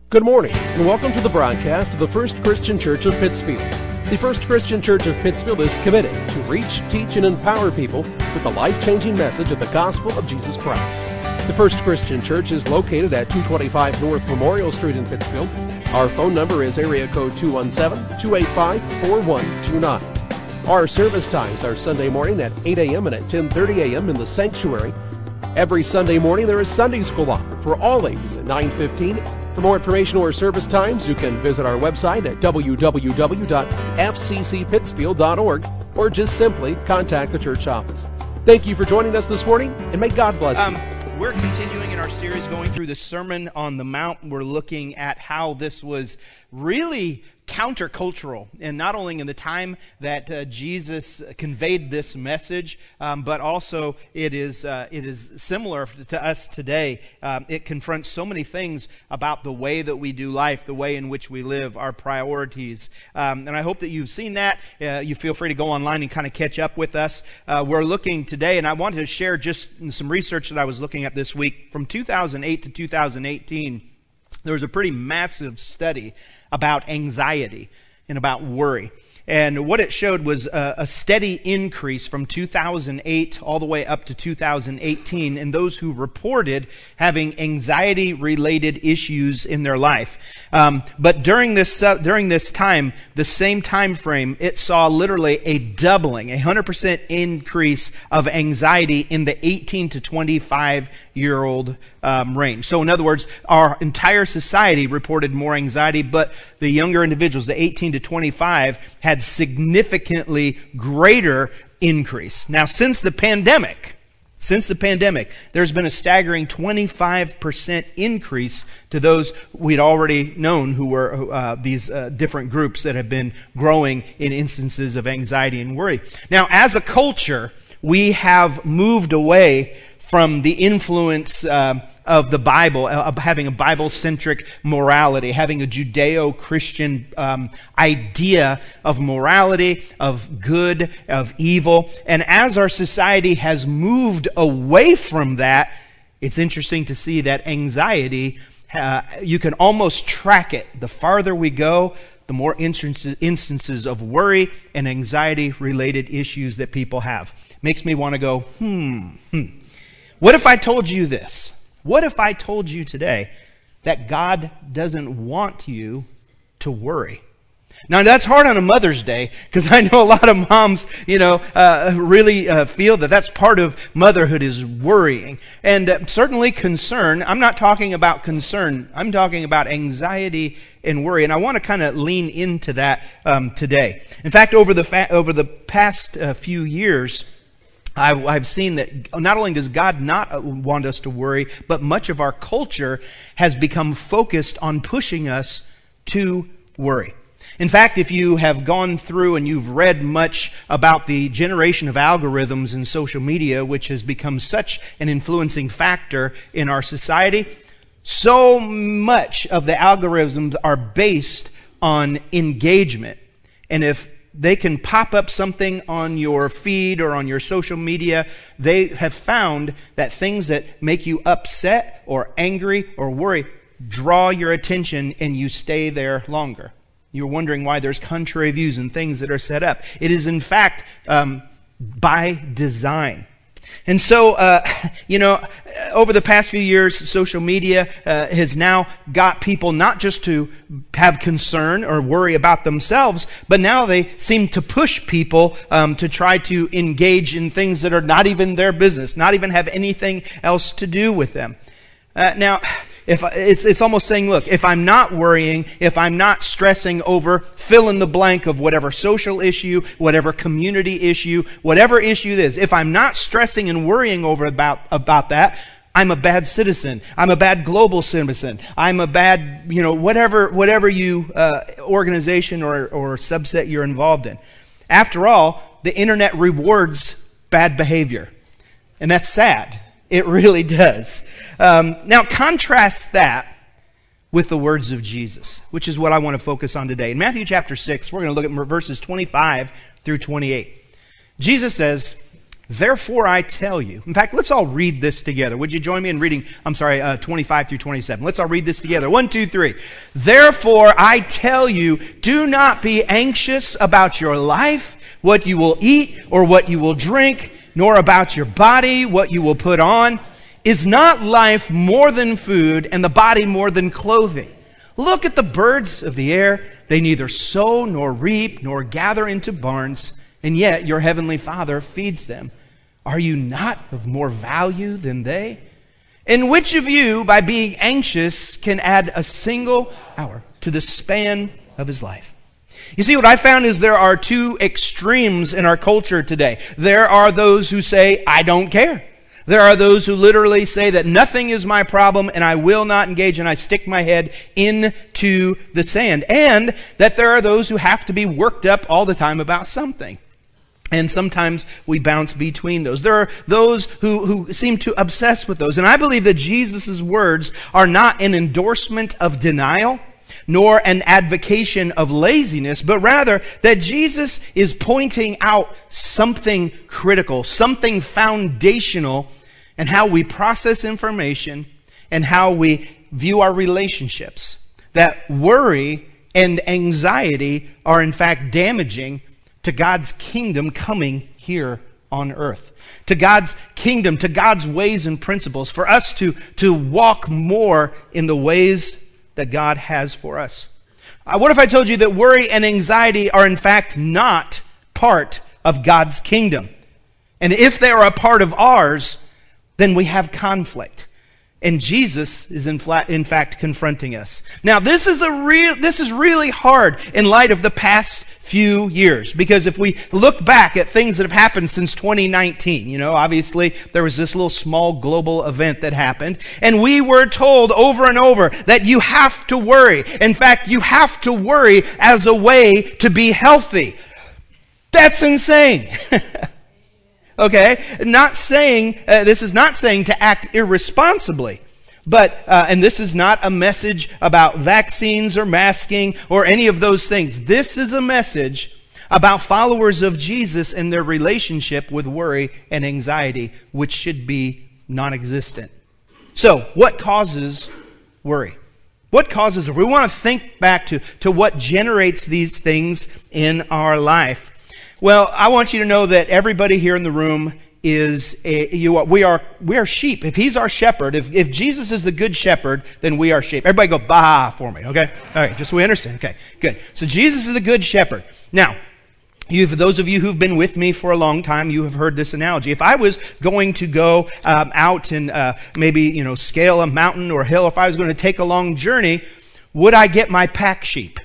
Good morning, and welcome to the broadcast of the First Christian Church of Pittsfield. The First Christian Church of Pittsfield is committed to reach, teach, and empower people with the life-changing message of the gospel of Jesus Christ. The First Christian Church is located at 225 North Memorial Street in Pittsfield. Our phone number is area code 217-285-4129. Our service times are Sunday morning at 8 a.m. and at 10:30 a.m. in the sanctuary. Every Sunday morning there is Sunday school offered for all ages at 9:15. For more information or service times, you can visit our website at www.fccpittsfield.org or just simply contact the church office. Thank you for joining us this morning, and may God bless you. We're continuing in our series going through the Sermon on the Mount. We're looking at how this was really countercultural, and not only in the time that Jesus conveyed this message, but also it is similar to us today. It confronts so many things about the way that we do life, the way in which we live, our priorities. And I hope that you've seen that. You feel free to go online and kind of catch up with us. We're looking today, and I wanted to share just some research that I was looking at this week. From 2008 to 2018, there was a pretty massive study about anxiety and about worry. And what it showed was a steady increase from 2008 all the way up to 2018 in those who reported having anxiety-related issues in their life. But during this time, the same time frame, it saw literally a doubling, 100% increase of anxiety in the 18 to 25-year-old range. So in other words, our entire society reported more anxiety, but the younger individuals, the 18 to 25, had significantly greater increase. Now, since the pandemic, there's been a staggering 25% increase to those we'd already known who were these different groups that have been growing in instances of anxiety and worry. Now, as a culture, we have moved away from the influence of the Bible, of having a Bible-centric morality, having a Judeo-Christian idea of morality, of good, of evil. And as our society has moved away from that, it's interesting to see that anxiety, you can almost track it. The farther we go, the more instances of worry and anxiety-related issues that people have. Makes me want to go, What if I told you this? What if I told you today that God doesn't want you to worry? Now, that's hard on a Mother's Day, because I know a lot of moms, really feel that that's part of motherhood is worrying. And certainly concern. I'm not talking about concern. I'm talking about anxiety and worry. And I want to kind of lean into that today. In fact, over the past few years, I've seen that not only does God not want us to worry, but much of our culture has become focused on pushing us to worry. In fact, if you have gone through and you've read much about the generation of algorithms in social media, which has become such an influencing factor in our society, so much of the algorithms are based on engagement. And if they can pop up something on your feed or on your social media, they have found that things that make you upset or angry or worry draw your attention and you stay there longer. You're wondering why there's contrary views and things that are set up. It is in fact by design. And so, over the past few years, social media has now got people not just to have concern or worry about themselves, but now they seem to push people to try to engage in things that are not even their business, not even have anything else to do with them. Now, if it's almost saying, look, if I'm not worrying, if I'm not stressing over fill in the blank of whatever social issue, whatever community issue, whatever issue it is, if I'm not stressing and worrying over about that, I'm a bad citizen. I'm a bad global citizen. I'm a bad, whatever you organization or subset you're involved in. After all, the internet rewards bad behavior, and that's sad. It really does. Now, contrast that with the words of Jesus, which is what I want to focus on today. In Matthew chapter 6, we're going to look at verses 25 through 28. Jesus says, Therefore I tell you. In fact, let's all read this together. Would you join me in reading, 25 through 27. Let's all read this together. 1, 2, 3. Therefore I tell you, do not be anxious about your life, what you will eat or what you will drink, nor about your body, what you will put on. Is not life more than food, and the body more than clothing? Look at the birds of the air. They neither sow nor reap nor gather into barns, and yet your heavenly Father feeds them. Are you not of more value than they? And which of you, by being anxious, can add a single hour to the span of his life? You see, what I found is there are two extremes in our culture today. There are those who say, I don't care. There are those who literally say that nothing is my problem and I will not engage, and I stick my head into the sand. And that there are those who have to be worked up all the time about something. And sometimes we bounce between those. There are those who seem to obsess with those. And I believe that Jesus' words are not an endorsement of denial, nor an advocation of laziness, but rather that Jesus is pointing out something critical, something foundational in how we process information and how we view our relationships. That worry and anxiety are in fact damaging to God's kingdom coming here on earth. To God's kingdom, to God's ways and principles, for us to walk more in the ways that God has for us. What if I told you that worry and anxiety are in fact not part of God's kingdom? And if they are a part of ours, then we have conflict. And Jesus is in fact confronting us. Now, this is really hard in light of the past few years, because if we look back at things that have happened since 2019, obviously there was this little small global event that happened, and we were told over and over that you have to worry. In fact, you have to worry as a way to be healthy. That's insane. Okay, this is not saying to act irresponsibly, but, and this is not a message about vaccines or masking or any of those things. This is a message about followers of Jesus and their relationship with worry and anxiety, which should be non-existent. So, what causes worry? What causes worry? We want to think back to what generates these things in our life. Well, I want you to know that everybody here in the room we are sheep. If he's our shepherd, if Jesus is the good shepherd, then we are sheep. Everybody go, bah, for me, okay? All right, just so we understand. Okay, good. So Jesus is the good shepherd. Now, those of you who've been with me for a long time, you have heard this analogy. If I was going to go out and maybe, scale a mountain or a hill, if I was going to take a long journey, would I get my pack sheep?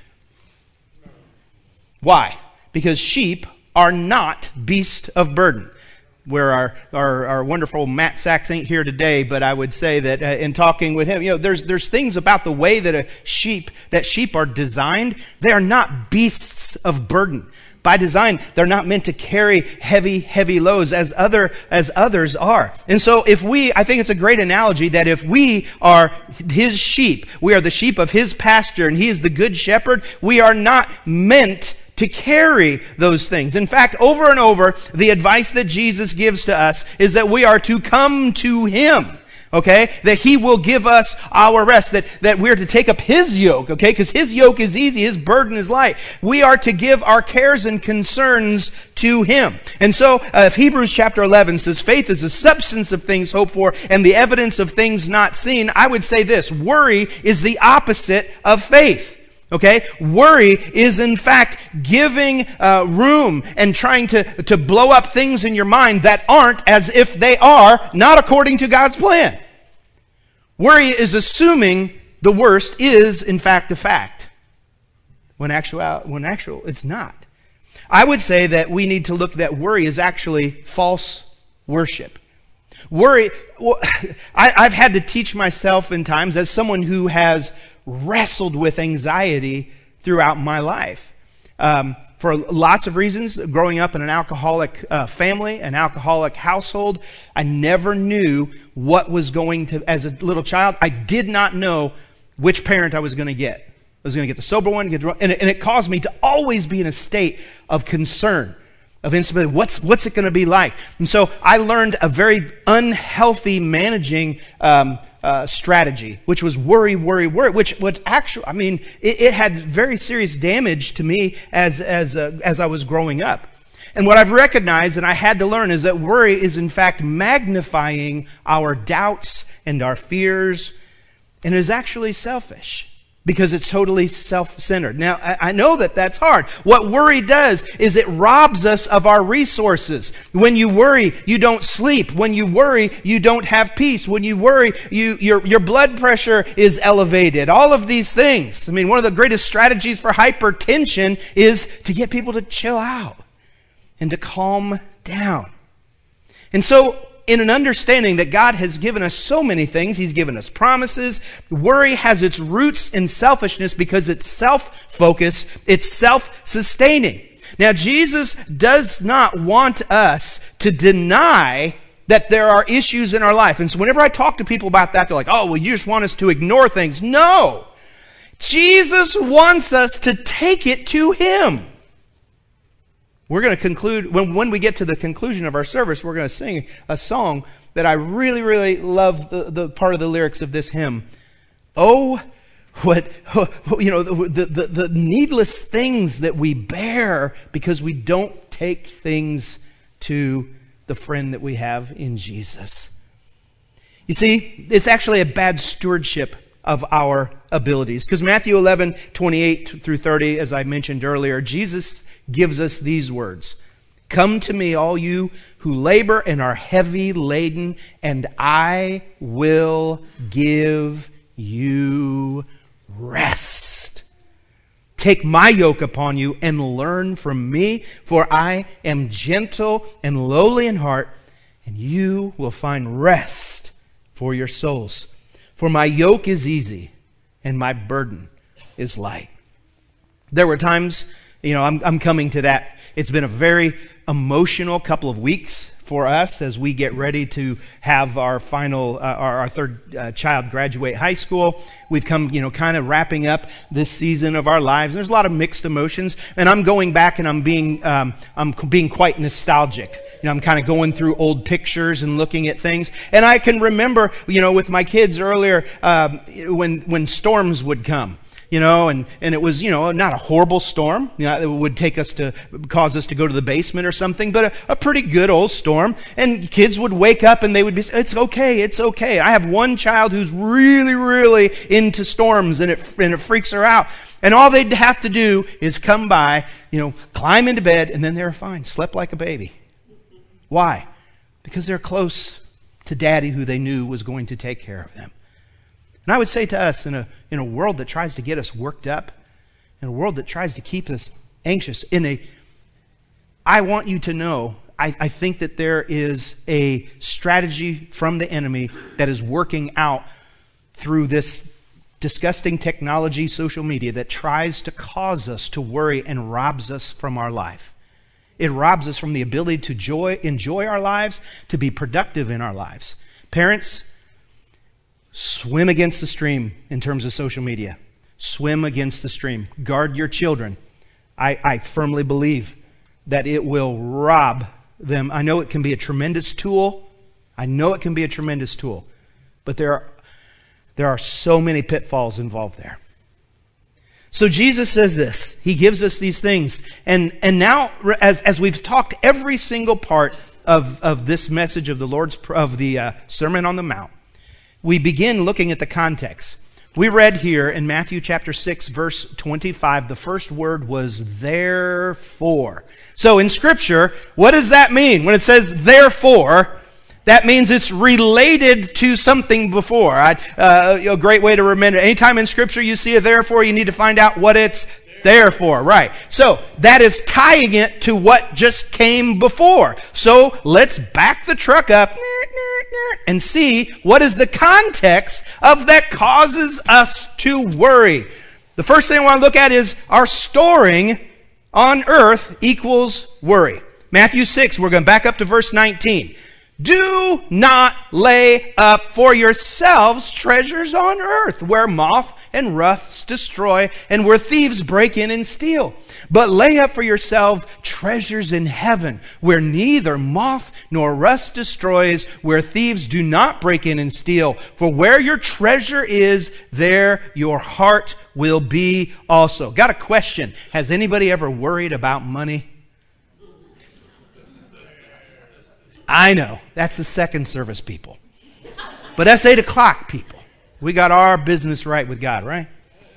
Why? Because sheep are not beasts of burden. Where our wonderful Matt Sachs ain't here today, but I would say that in talking with him, there's things about the way that sheep are designed. They are not beasts of burden. By design, they're not meant to carry heavy loads as others are. And so I think it's a great analogy that if we are his sheep, we are the sheep of his pasture, and he is the good shepherd, we are not meant to carry those things. In fact, over and over, the advice that Jesus gives to us is that we are to come to him. Okay? That he will give us our rest. That we're to take up his yoke. Okay? Because his yoke is easy. His burden is light. We are to give our cares and concerns to him. And so, if Hebrews chapter 11 says, faith is the substance of things hoped for and the evidence of things not seen, I would say this: worry is the opposite of faith. Okay? Worry is in fact giving room and trying to blow up things in your mind that aren't as if they are, not according to God's plan. Worry is assuming the worst is in fact the fact, when actual it's not. I would say that we need to look that worry is actually false worship. Worry, I've had to teach myself in times as someone who has wrestled with anxiety throughout my life. For lots of reasons. Growing up in an alcoholic family, an alcoholic household, I never knew what was going to, as a little child, I did not know which parent I was going to get. I was going to get the sober one, and it caused me to always be in a state of concern. of instability. What's it going to be like? And so I learned a very unhealthy managing strategy, which was worry, which actually, I mean, it had very serious damage to me as I was growing up. And what I've recognized and I had to learn is that worry is in fact magnifying our doubts and our fears, and is actually selfish because it's totally self-centered. Now, I know that that's hard. What worry does is it robs us of our resources. When you worry, you don't sleep. When you worry, you don't have peace. When you worry, your blood pressure is elevated. All of these things. I mean, one of the greatest strategies for hypertension is to get people to chill out and to calm down. And so, in an understanding that God has given us so many things, He's given us promises, worry has its roots in selfishness because it's self-focused, it's self-sustaining. Now, Jesus does not want us to deny that there are issues in our life. And so whenever I talk to people about that, they're like, oh, well, you just want us to ignore things. No! Jesus wants us to take it to Him. We're going to conclude, when we get to the conclusion of our service, we're going to sing a song that I really, really love the part of the lyrics of this hymn. Oh, the needless things that we bear because we don't take things to the friend that we have in Jesus. You see, it's actually a bad stewardship of our abilities. Because Matthew 11:28 through 30, as I mentioned earlier, Jesus gives us these words. Come to me, all you who labor and are heavy laden, and I will give you rest. Take my yoke upon you and learn from me, for I am gentle and lowly in heart, and you will find rest for your souls. For my yoke is easy and my burden is light. There were times, I'm coming to that. It's been a very emotional couple of weeks for us as we get ready to have our final, our third child graduate high school. We've come, kind of wrapping up this season of our lives. There's a lot of mixed emotions, and I'm going back and I'm being quite nostalgic. I'm kind of going through old pictures and looking at things, and I can remember, with my kids earlier when storms would come. And it was, not a horrible storm. It would cause us to go to the basement or something, but a pretty good old storm. And kids would wake up and they would be, it's okay. I have one child who's really, really into storms and it freaks her out. And all they'd have to do is come by, climb into bed, and then they were fine. Slept like a baby. Why? Because they're close to Daddy, who they knew was going to take care of them. And I would say to us, in a world that tries to get us worked up, in a world that tries to keep us anxious, I want you to know, I think that there is a strategy from the enemy that is working out through this disgusting technology, social media, that tries to cause us to worry and robs us from our life. It robs us from the ability to enjoy our lives, to be productive in our lives. Parents, swim against the stream in terms of social media. Swim against the stream. Guard your children. I firmly believe that it will rob them. I know it can be a tremendous tool. But there are so many pitfalls involved there. So Jesus says this. He gives us these things. And now, as we've talked every single part of this message of the Sermon on the Mount, we begin looking at the context. We read here in Matthew chapter 6, verse 25, the first word was therefore. So in Scripture, what does that mean? When it says therefore, that means it's related to something before. A great way to remember, anytime in Scripture you see a therefore, you need to find out what it's there for. Right. So that is tying it to what just came before. So let's back the truck up and see what is the context of that causes us to worry. The first thing I want to look at is our storing on earth equals worry. Matthew 6, we're going to back up to verse 19. Do not lay up for yourselves treasures on earth, where moth and rust destroy, and where thieves break in and steal. But lay up for yourself treasures in heaven, where neither moth nor rust destroys, where thieves do not break in and steal. For where your treasure is, there your heart will be also. Got a question. Has anybody ever worried about money? I know. That's the second service people. But that's 8 o'clock people. We got our business right with God, right?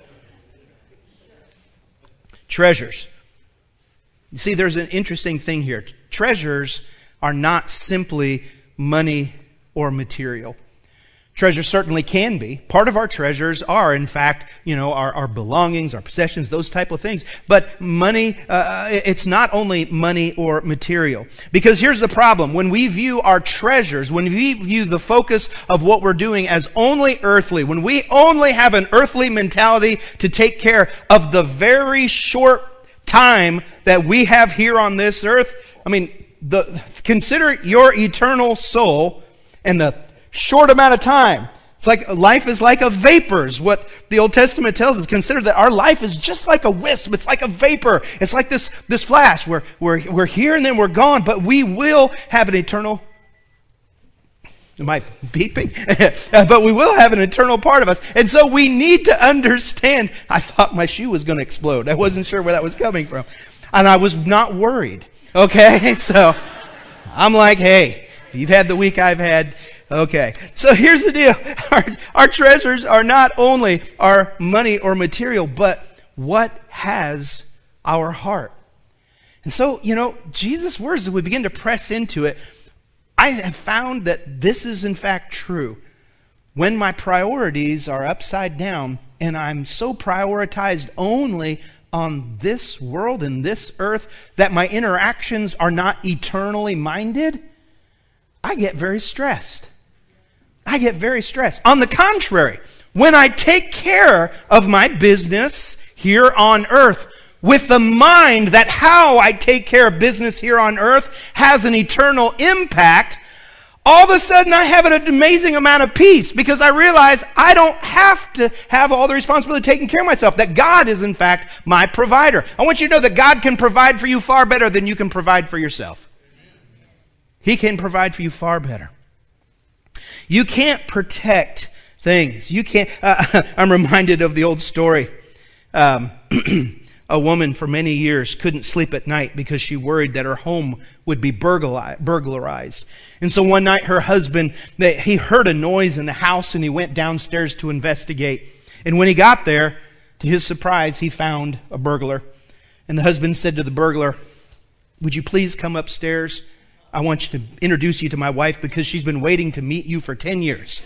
Treasures. You see, there's an interesting thing here. Treasures are not simply money or material. Treasures certainly can be. Part of our treasures are, in fact, our belongings, our possessions, those type of things. But money, it's not only money or material. Because here's the problem. When we view our treasures, when we view the focus of what we're doing as only earthly, when we only have an earthly mentality to take care of the very short time that we have here on this earth, consider your eternal soul and the short amount of time. It's like life is like a vapor, is what the Old Testament tells us. Consider that our life is just like a wisp. It's like a vapor. It's like this flash. We're here and then we're gone, but we will have an eternal... Am I beeping? But we will have an eternal part of us. And so we need to understand. I thought my shoe was going to explode. I wasn't sure where that was coming from. And I was not worried. Okay? So I'm like, hey, if you've had the week I've had... Okay, so here's the deal. Our treasures are not only our money or material, but what has our heart. And so, Jesus' words, as we begin to press into it, I have found that this is in fact true. When my priorities are upside down and I'm so prioritized only on this world and this earth that my interactions are not eternally minded, I get very stressed. On the contrary, when I take care of my business here on earth with the mind that how I take care of business here on earth has an eternal impact, all of a sudden I have an amazing amount of peace because I realize I don't have to have all the responsibility of taking care of myself, that God is in fact my provider. I want you to know that God can provide for you far better than you can provide for yourself. He can provide for you far better. You can't protect things. You can't. I'm reminded of the old story. A woman for many years couldn't sleep at night because she worried that her home would be burglarized. And so one night her husband, he heard a noise in the house and he went downstairs to investigate. And when he got there, to his surprise, he found a burglar. And the husband said to the burglar, "Would you please come upstairs? I want you to introduce you to my wife because she's been waiting to meet you for 10 years.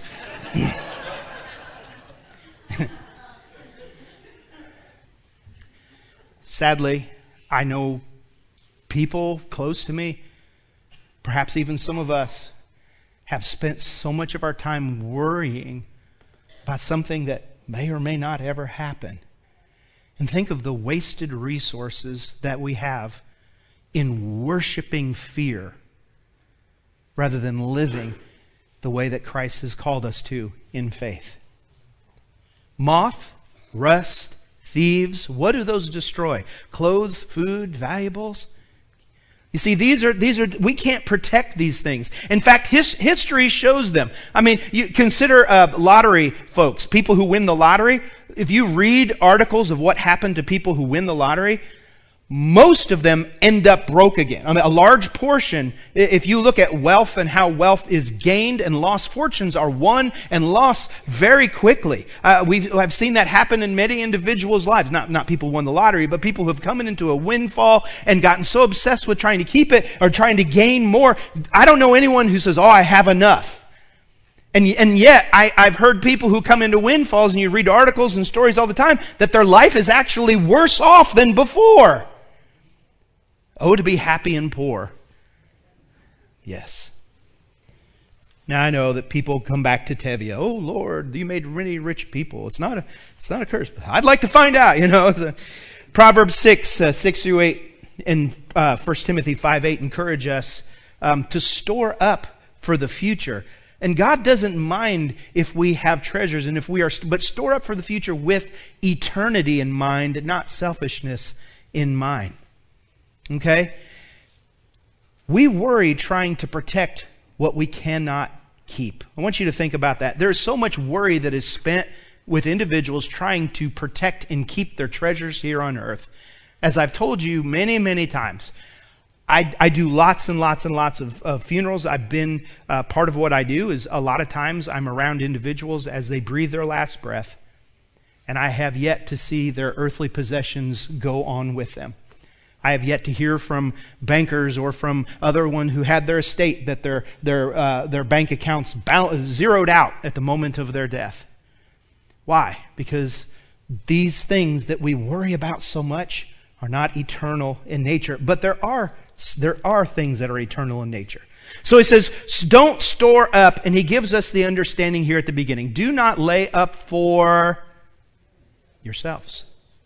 Sadly, I know people close to me, perhaps even some of us, have spent so much of our time worrying about something that may or may not ever happen. And think of the wasted resources that we have in worshiping fear rather than living the way that Christ has called us to in faith. Moth, rust, thieves, what do those destroy? Clothes, food, valuables? You see, these are we can't protect these things. In fact, history shows them. You consider lottery folks, people who win the lottery. If you read articles of what happened to people who win the lottery, most of them end up broke again. A large portion, if you look at wealth and how wealth is gained and lost, fortunes are won and lost very quickly. I've seen that happen in many individuals' lives. Not people who won the lottery, but people who have come into a windfall and gotten so obsessed with trying to keep it or trying to gain more. I don't know anyone who says, I have enough. And yet, I've heard people who come into windfalls, and you read articles and stories all the time, that their life is actually worse off than before. Oh, to be happy and poor. Yes. Now I know that people come back to Tevye. Oh Lord, you made many rich people. It's not a curse. I'd like to find out. Proverbs 6:6-8, and 1 Timothy 5:8 encourage us to store up for the future And God doesn't mind if we have treasures and if we are, but store up for the future with eternity in mind, not selfishness in mind. Okay? We worry trying to protect what we cannot keep. I want you to think about that. There's so much worry that is spent with individuals trying to protect and keep their treasures here on earth. As I've told you many, many times, I do lots and lots and lots of funerals. I've been, part of what I do is a lot of times I'm around individuals as they breathe their last breath, and I have yet to see their earthly possessions go on with them. I have yet to hear from bankers or from other one who had their estate that their bank accounts zeroed out at the moment of their death. Why? Because these things that we worry about so much are not eternal in nature, but there are things that are eternal in nature. So he says, don't store up, and he gives us the understanding here at the beginning. Do not lay up for yourselves.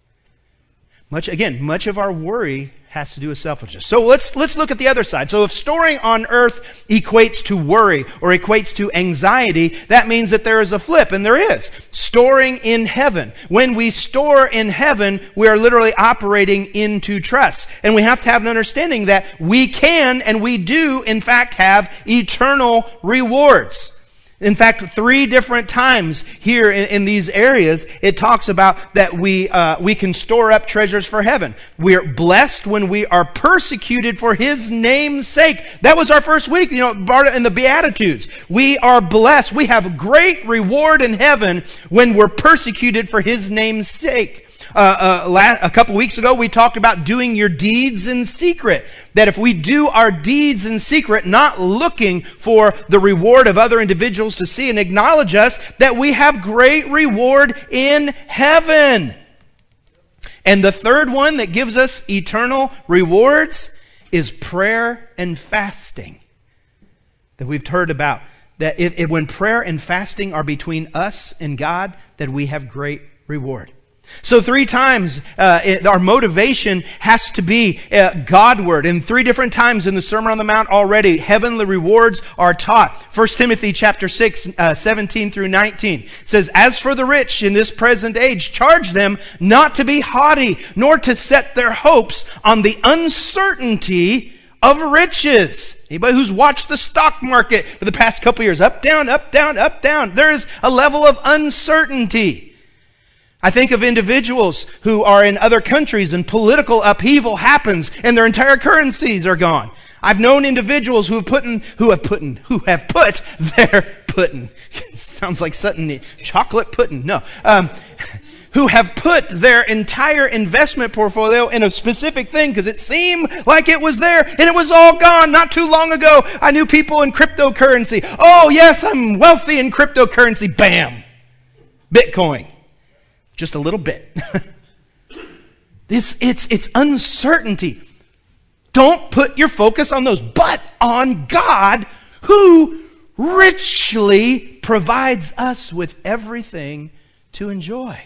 Much of our worry has to do with selfishness. So let's look at the other side. So if storing on earth equates to worry or equates to anxiety, that means that there is a flip, and there is. Storing in heaven. When we store in heaven, we are literally operating into trust. And we have to have an understanding that we can and we do, in fact, have eternal rewards. In fact, 3 different times here in these areas, it talks about that we can store up treasures for heaven. We are blessed when we are persecuted for His name's sake. That was our first week, in the Beatitudes. We are blessed. We have great reward in heaven when we're persecuted for His name's sake. A couple weeks ago, we talked about doing your deeds in secret. That if we do our deeds in secret, not looking for the reward of other individuals to see and acknowledge us, that we have great reward in heaven. And the third one that gives us eternal rewards is prayer and fasting. That we've heard about. That when prayer and fasting are between us and God, that we have great reward. So 3 times our motivation has to be Godward. And 3 different times in the Sermon on the Mount already, heavenly rewards are taught. 1 Timothy chapter 6, 17 through 19 says, "As for the rich in this present age, charge them not to be haughty, nor to set their hopes on the uncertainty of riches." Anybody who's watched the stock market for the past couple years, up, down, up, down, up, down, there's a level of uncertainty. I think of individuals who are in other countries and political upheaval happens and their entire currencies are gone. I've known individuals who have put their pudding. Sounds like something, chocolate pudding. No. Who have put their entire investment portfolio in a specific thing because it seemed like it was there and it was all gone. Not too long ago, I knew people in cryptocurrency. Oh yes, I'm wealthy in cryptocurrency. Bam. Bitcoin. Just a little bit. It's uncertainty. Don't put your focus on those, but on God who richly provides us with everything to enjoy.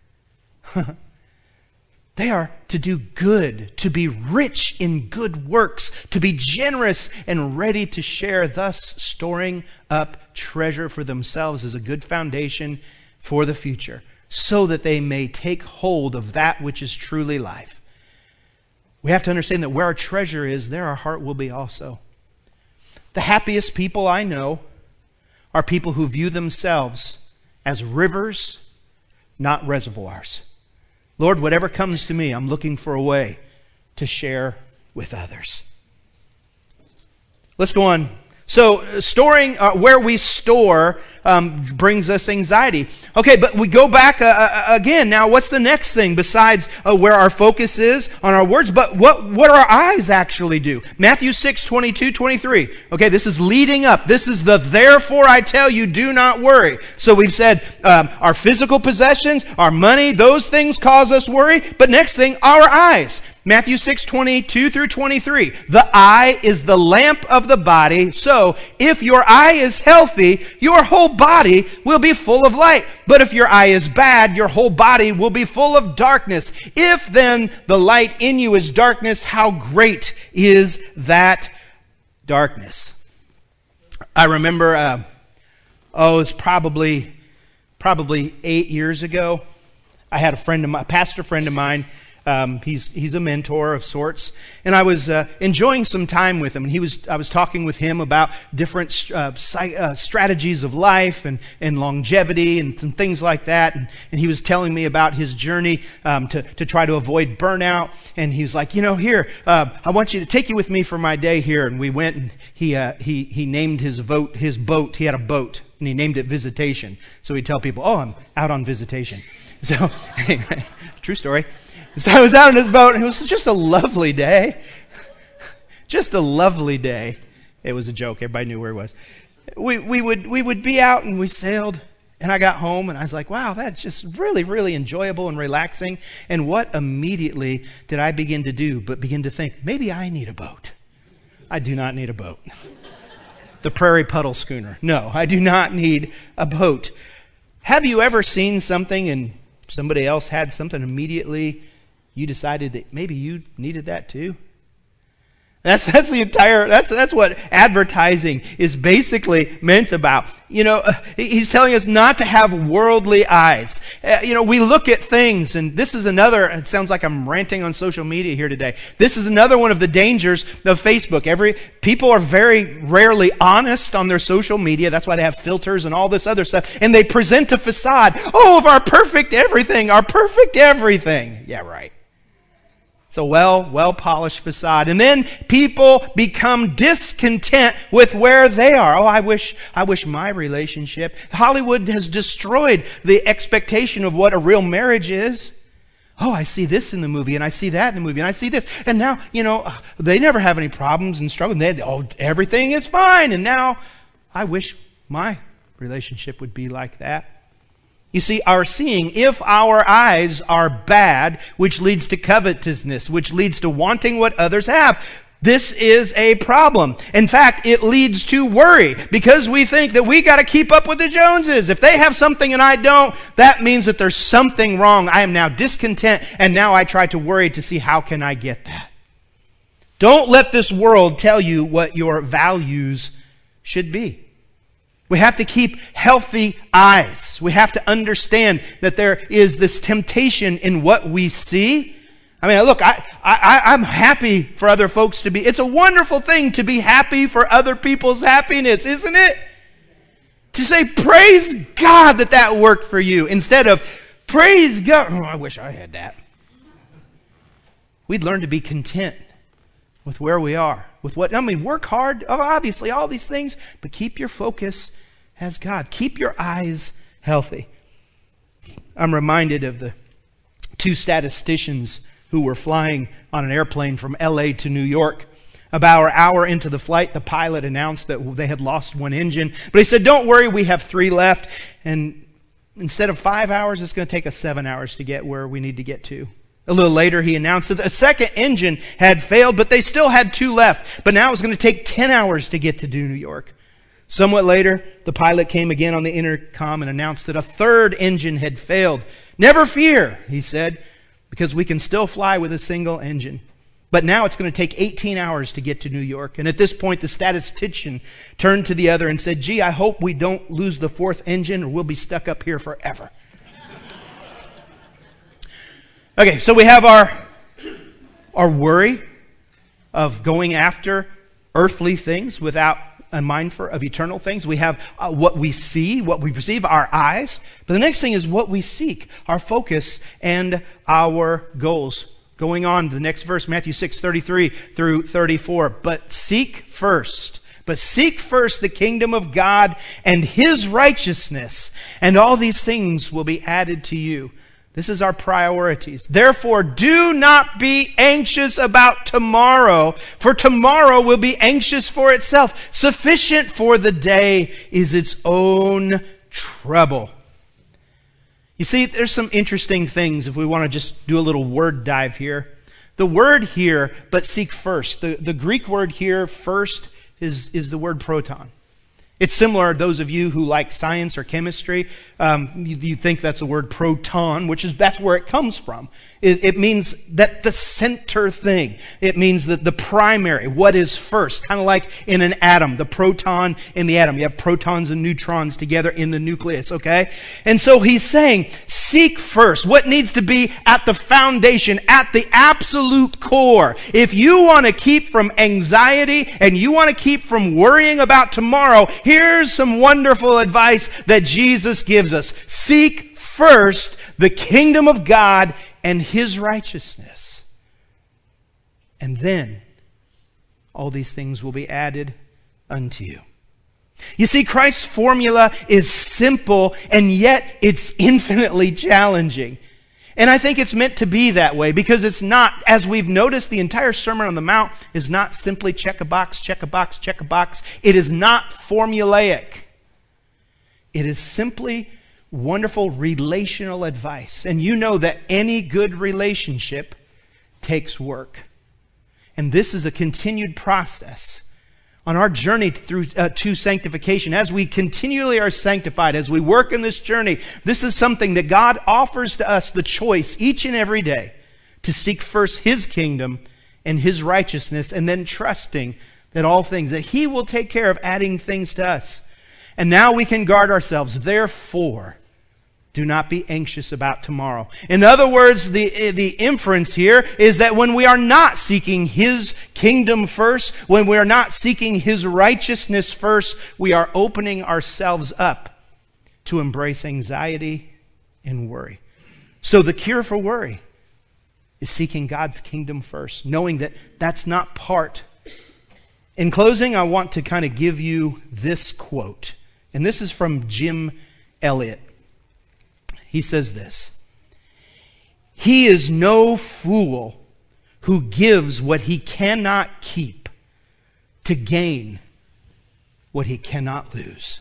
They are to do good, to be rich in good works, to be generous and ready to share, thus storing up treasure for themselves as a good foundation for the future, so that they may take hold of that which is truly life. We have to understand that where our treasure is, there our heart will be also. The happiest people I know are people who view themselves as rivers, not reservoirs. Lord, whatever comes to me, I'm looking for a way to share with others. Let's go on. So storing, where we store brings us anxiety. Okay, but we go back again. Now, what's the next thing besides where our focus is on our words? But what our eyes actually do? Matthew 6, 22, 23. Okay, this is leading up. This is the therefore I tell you, do not worry. So we've said our physical possessions, our money, those things cause us worry. But next thing, our eyes. Matthew 6, 22 through 23. The eye is the lamp of the body. So, if your eye is healthy, your whole body will be full of light. But if your eye is bad, your whole body will be full of darkness. If then the light in you is darkness, how great is that darkness? I remember it's probably 8 years ago. I had a pastor friend of mine. He's a mentor of sorts, and I was enjoying some time with him. And I was talking with him about different strategies of life and longevity and some things like that. And he was telling me about his journey to try to avoid burnout. And he was like, here, I want you to take you with me for my day here. And we went, and he named his boat. He had a boat, and he named it Visitation. So he'd tell people, "Oh, I'm out on visitation." So, anyway, true story. So I was out on his boat, and it was just a lovely day. Just a lovely day. It was a joke. Everybody knew where he was. We would be out, and we sailed, and I got home, and I was like, wow, that's just really, really enjoyable and relaxing. And what immediately did I begin to do but begin to think, maybe I need a boat. I do not need a boat. The Prairie Puddle schooner. No, I do not need a boat. Have you ever seen something and somebody else had something immediately you decided that maybe you needed that too? That's what advertising is basically meant about. He's telling us not to have worldly eyes. We look at things, and this is another, it sounds like I'm ranting on social media here today. This is another one of the dangers of Facebook. People are very rarely honest on their social media. That's why they have filters and all this other stuff. And they present a facade, of our perfect everything. Yeah, right. It's a well-polished facade. And then people become discontent with where they are. I wish my relationship. Hollywood has destroyed the expectation of what a real marriage is. I see this in the movie, and I see that in the movie, and I see this. And now, they never have any problems and struggles. Everything is fine. And now, I wish my relationship would be like that. You see, if our eyes are bad, which leads to covetousness, which leads to wanting what others have, this is a problem. In fact, it leads to worry, because we think that we got to keep up with the Joneses. If they have something and I don't, that means that there's something wrong. I am now discontent, and now I try to worry to see how can I get that. Don't let this world tell you what your values should be. We have to keep healthy eyes. We have to understand that there is this temptation in what we see. Look, I'm happy for other folks to be. It's a wonderful thing to be happy for other people's happiness, isn't it? To say, praise God that worked for you, instead of, praise God. I wish I had that. We'd learn to be content with where we are. Work hard, obviously, all these things, but keep your focus as God. Keep your eyes healthy. I'm reminded of the two statisticians who were flying on an airplane from LA to New York. About an hour into the flight, the pilot announced that they had lost one engine. But he said, don't worry, we have 3 left. And instead of 5 hours, it's going to take us 7 hours to get where we need to get to. A little later, he announced that a second engine had failed, but they still had 2 left. But now it was going to take 10 hours to get to New York. Somewhat later, the pilot came again on the intercom and announced that a 3rd engine had failed. Never fear, he said, because we can still fly with a single engine. But now it's going to take 18 hours to get to New York. And at this point, the statistician turned to the other and said, I hope we don't lose the 4th engine, or we'll be stuck up here forever. Okay, so we have our worry of going after earthly things without a mind of eternal things. We have what we see, what we perceive, our eyes. But the next thing is what we seek, our focus and our goals. Going on to the next verse, Matthew 6:33 through 34. But seek first the kingdom of God and His righteousness, and all these things will be added to you. This is our priorities. Therefore, do not be anxious about tomorrow, for tomorrow will be anxious for itself. Sufficient for the day is its own trouble. You see, there's some interesting things if we want to just do a little word dive here. The word here, but seek first. The Greek word here, first, is the word proton. It's similar, those of you who like science or chemistry, you think that's the word proton, that's where it comes from. It means that the center thing. It means that the primary, what is first. Kind of like in an atom, the proton in the atom. You have protons and neutrons together in the nucleus, okay? And so he's saying, seek first what needs to be at the foundation, at the absolute core. If you want to keep from anxiety and you want to keep from worrying about tomorrow, here's some wonderful advice that Jesus gives us. Seek first the kingdom of God and His righteousness. And then all these things will be added unto you. You see, Christ's formula is simple, and yet it's infinitely challenging. And I think it's meant to be that way because it's not, as we've noticed, the entire Sermon on the Mount is not simply check a box, check a box, check a box. It is not formulaic. It is simply wonderful relational advice. And you know that any good relationship takes work. And this is a continued process on our journey through to sanctification. As we continually are sanctified, as we work in this journey, this is something that God offers to us the choice each and every day to seek first His kingdom and His righteousness, and then trusting that all things, that He will take care of adding things to us. And now we can guard ourselves. Therefore, do not be anxious about tomorrow. In other words, the inference here is that when we are not seeking His kingdom first, when we are not seeking His righteousness first, we are opening ourselves up to embrace anxiety and worry. So the cure for worry is seeking God's kingdom first, knowing that that's not part. In closing, I want to kind of give you this quote. And this is from Jim Elliot. He says this: "He is no fool who gives what he cannot keep to gain what he cannot lose."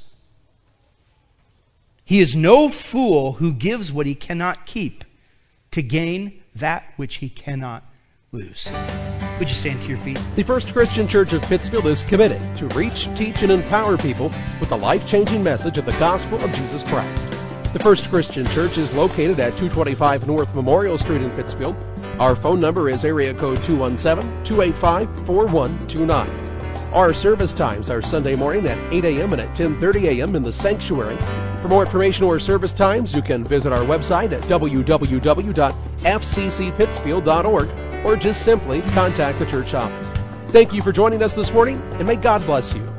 He is no fool who gives what he cannot keep to gain that which he cannot lose. Would you stand to your feet? The First Christian Church of Pittsfield is committed to reach, teach, and empower people with the life-changing message of the gospel of Jesus Christ. The First Christian Church is located at 225 North Memorial Street in Pittsfield. Our phone number is area code 217-285-4129. Our service times are Sunday morning at 8 a.m. and at 10:30 a.m. in the sanctuary. For more information or service times, you can visit our website at www.fccpittsfield.org or just simply contact the church office. Thank you for joining us this morning, and may God bless you.